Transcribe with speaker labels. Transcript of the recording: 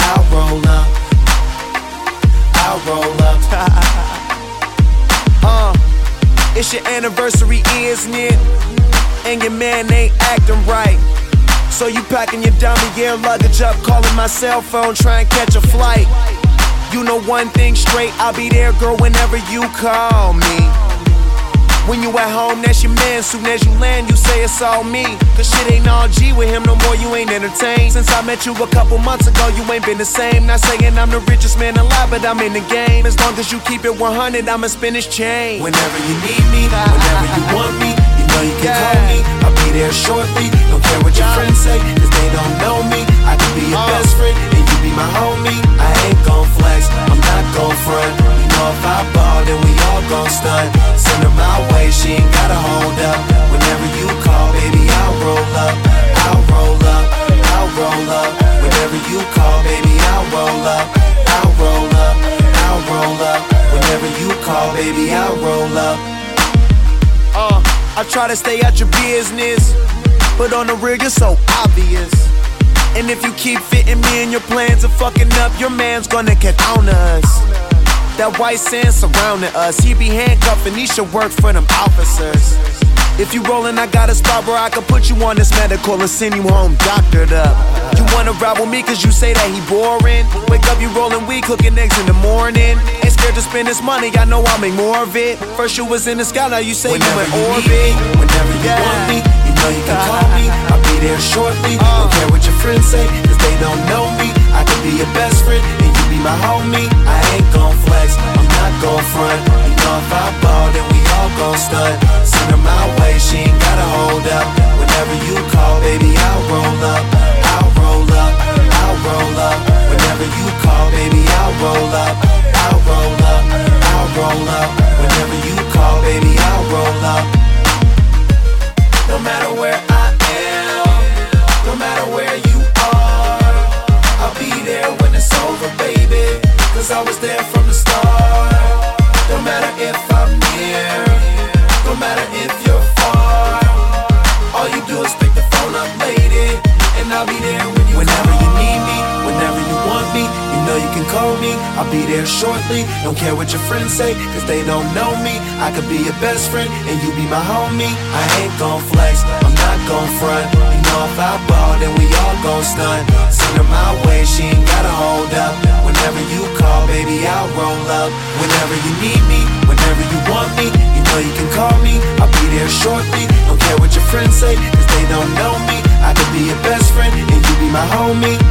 Speaker 1: I'll roll up. I'll roll up.
Speaker 2: It's your anniversary, isn't it? And your man ain't acting right. So you packing your dummy gear luggage up, calling my cell phone, trying to catch a flight. You know one thing straight, I'll be there, girl, whenever you call me. When you at home, that's your man. Soon as you land, you say it's all me. Cause shit ain't all G with him no more, you ain't entertained. Since I met you a couple months ago, you ain't been the same. Not saying I'm the richest man alive, but I'm in the game. As long as you keep it 100, I'ma spin this chain.
Speaker 1: Whenever you need me, whenever you want me, you know you can call me. I'll be there shortly. Don't care what your friends say, cause they don't know me. I can be your best friend, and you be my homie. I ain't gon' flex, I'm not gon' front. You know if I ball, then we all gon' stunt. Send her my way, she ain't gotta hold up. Whenever you call, baby, I'll roll up. I'll roll up, I'll roll up. Whenever you call, baby, I'll roll up. I'll roll up, I'll roll up. Whenever you call, baby, I'll roll up.
Speaker 2: I try to stay out your business, but on the real, you're so obvious. And if you keep fitting me in your plans of fucking up, your man's gonna catch on to us. That white sand surrounding us, he be handcuffing, he should work for them officers. If you rollin', I got a spot where I can put you on this medical and send you home doctored up. You wanna ride with me cause you say that he boring. Wake up, you rollin' weed, cooking eggs in the morning. Ain't scared to spend this money, I know I'll make more of it. First you was in the sky, now you say
Speaker 1: whenever
Speaker 2: you in
Speaker 1: you
Speaker 2: orbit.
Speaker 1: Need me, whenever you want me, you know you can call me. I'll be there shortly. Don't care what your friends say, cause they don't know me. I can be your best friend, and you be my homie. I ain't gon' flex, I'm not gon' front. You know if I ball, then we all gon' stunt. Send her my way, she ain't gotta hold up. Whenever you call, baby, I'll roll up. I'll roll up, I'll roll up. Whenever you call, baby, I'll roll up. I'll roll up, I'll roll up. Whenever you call, baby, I'll roll up. No matter where I am, no matter where you are, I'll be there when it's over, baby. Cause I was there from the start. No matter if I'm near, no matter if you're far, all you do is pick the phone up, lady, and I'll be there when you whenever you need me, whenever you want me, you know you can call me. I'll be there shortly. Don't care what your friends say, cause they don't know me. I could be your best friend, and you be my homie. I ain't gon' flex, I'm not gon' front. You know if I ball, then we all gon' stunt. Send her my way, she ain't gotta hold up. Whenever you call, baby, I'll roll up. Whenever you need me, whenever you want me, you know you can call me. I'll be there shortly. Don't care what your friends say, cause they don't know me. I could be your best friend, and you be my homie.